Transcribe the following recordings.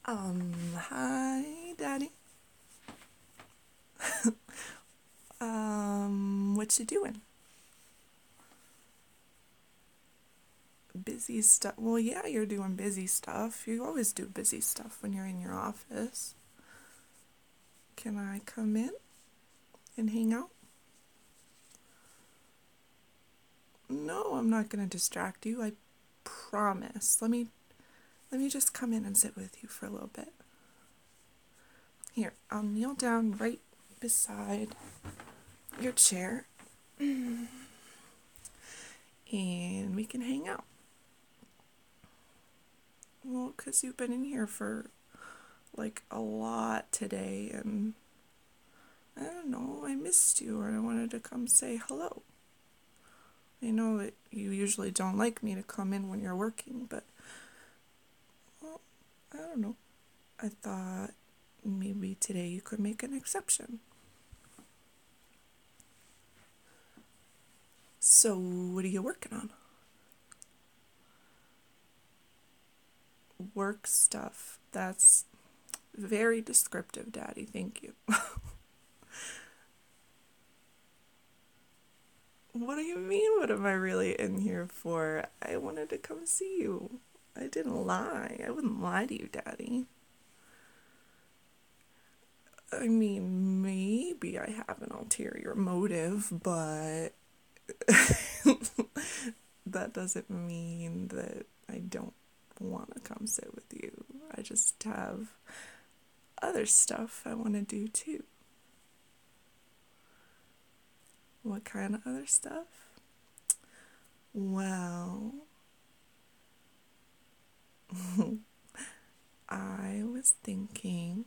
Hi, Daddy. What you doing? Busy stuff. Well, yeah, you're doing busy stuff. You always do busy stuff when you're in your office. Can I come in and hang out? No, I'm not gonna distract you. I promise. Let me just come in and sit with you for a little bit. Here, I'll kneel down right beside your chair and we can hang out. Well, 'cause you've been in here for like a lot today and I don't know, I missed you and I wanted to come say hello. I know that you usually don't like me to come in when you're working, but, well, I don't know. I thought maybe today you could make an exception. So, what are you working on? Work stuff. That's very descriptive, Daddy. Thank you. What do you mean? What am I really in here for? I wanted to come see you. I didn't lie. I wouldn't lie to you, Daddy. I mean, maybe I have an ulterior motive, but that doesn't mean that I don't want to come sit with you. I just have other stuff I want to do too. What kind of other stuff? Well, I was thinking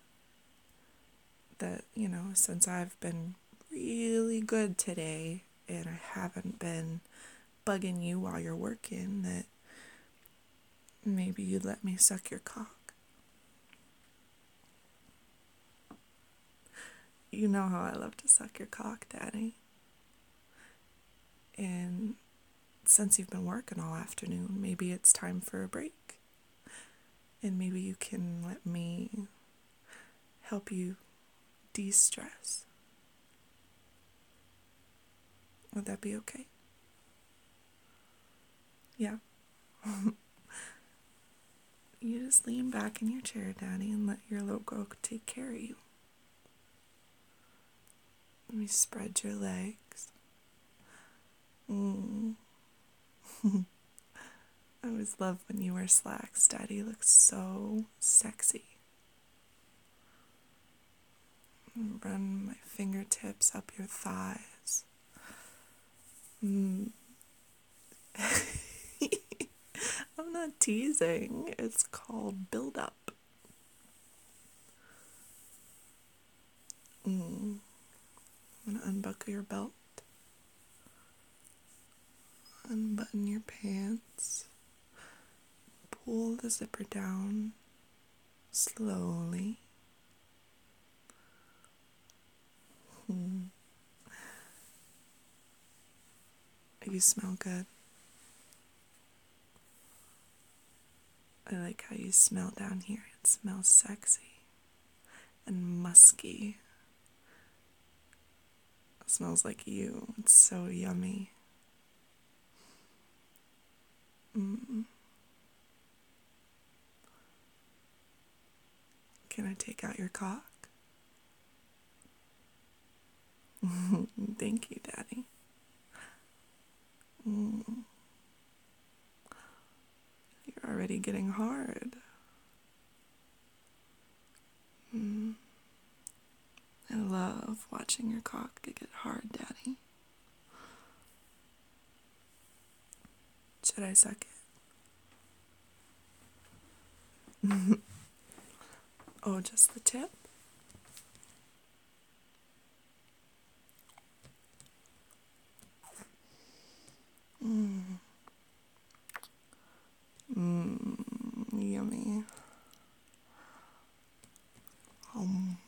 that, since I've been really good today and I haven't been bugging you while you're working, that maybe you'd let me suck your cock. You know how I love to suck your cock, Daddy. And since you've been working all afternoon, maybe it's time for a break. And maybe you can let me help you de-stress. Would that be okay? Yeah. You just lean back in your chair, Daddy, and let your little girl take care of you. Let me spread your legs. I always love when you wear slacks, Daddy. You look so sexy. Run my fingertips up your thighs. I'm not teasing. It's called build up. I'm gonna unbuckle your belt. Unbutton your pants. Pull the zipper down slowly. You smell good. I like how you smell down here. It smells sexy and musky. It smells like you. It's so yummy. Can I take out your cock? Thank you, Daddy. You're already getting hard. I love watching your cock get hard, Daddy. Should I suck it? Oh, just the tip? Yummy. Um.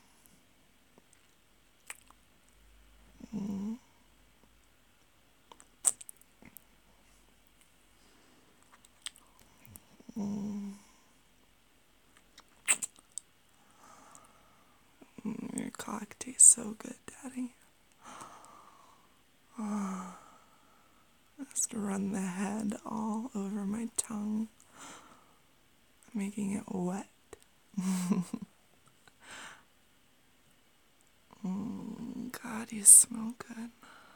so good, Daddy. Just run the head all over my tongue, making it wet. God, you smell good.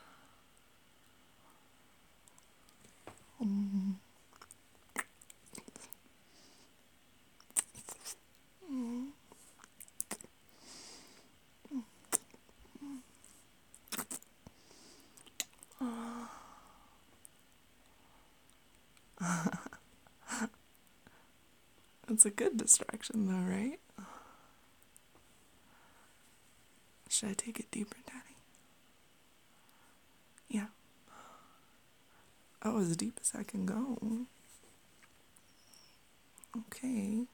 It's a good distraction though, right? Should I take it deeper, Daddy? Yeah. Oh, as deep as I can go. Okay.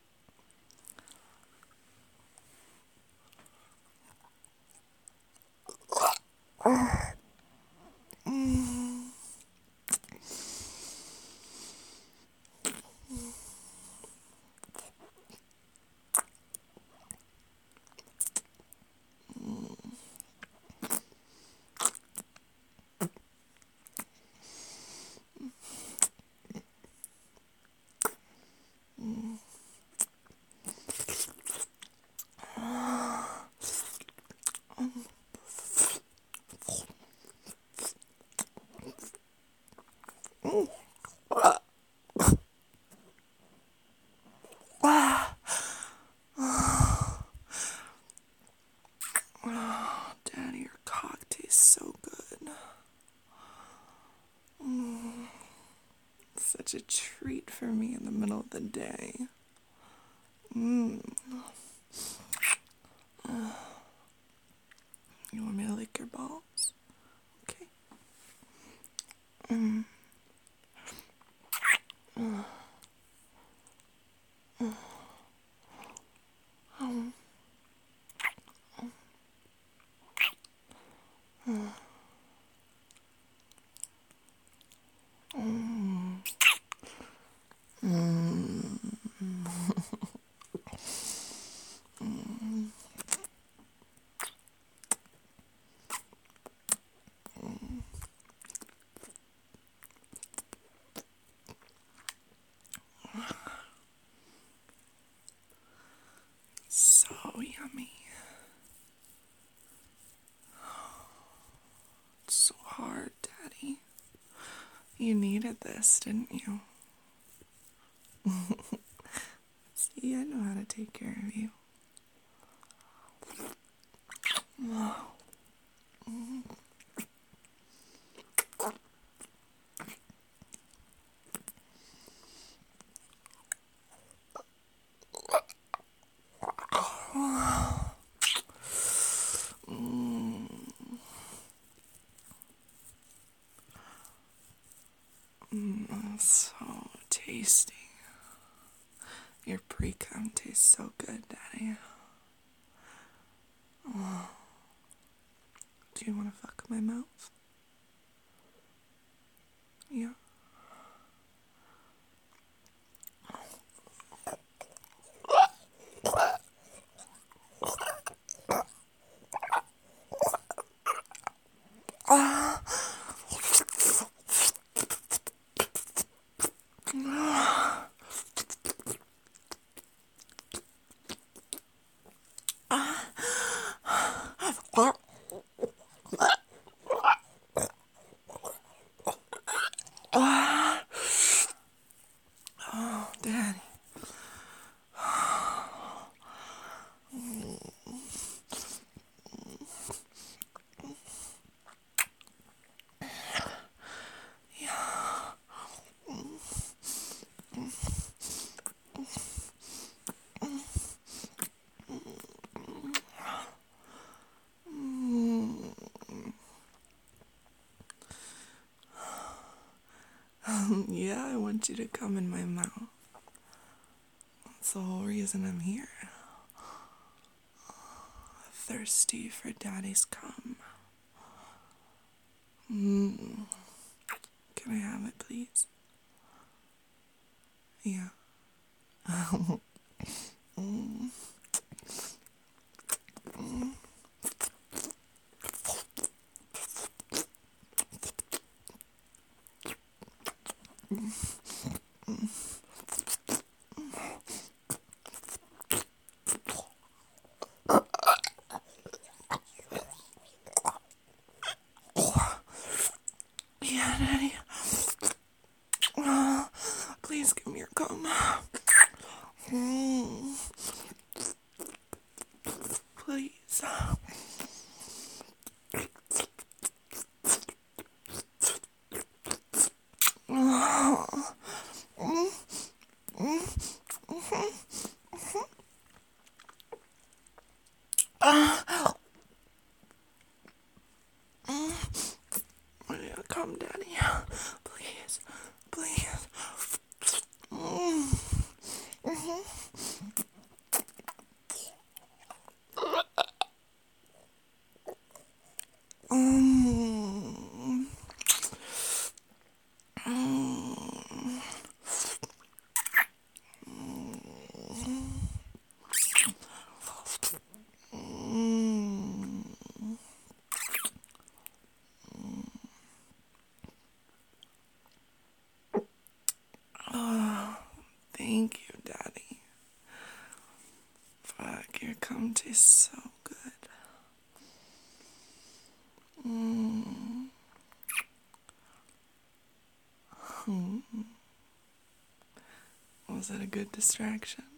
Daddy, your cock tastes so good. Such a treat for me in the middle of the day. You want me to lick your balls? Okay. So yummy. It's so hard, Daddy. You needed this, didn't you? See, I know how to take care of you. So tasty. Your pre-cum tastes so good, Daddy. Do you want to fuck my mouth? Yeah. Oh, Daddy. Yeah, I want you to come in my mouth. That's the whole reason I'm here. Thirsty for Daddy's cum. Can I have it, please? Yeah. Yeah, Daddy. Please give me your gum. Please. Yeah, come, Daddy. Please. Please. Thank you, Daddy. Fuck, your cum tastes so good. Was it a good distraction?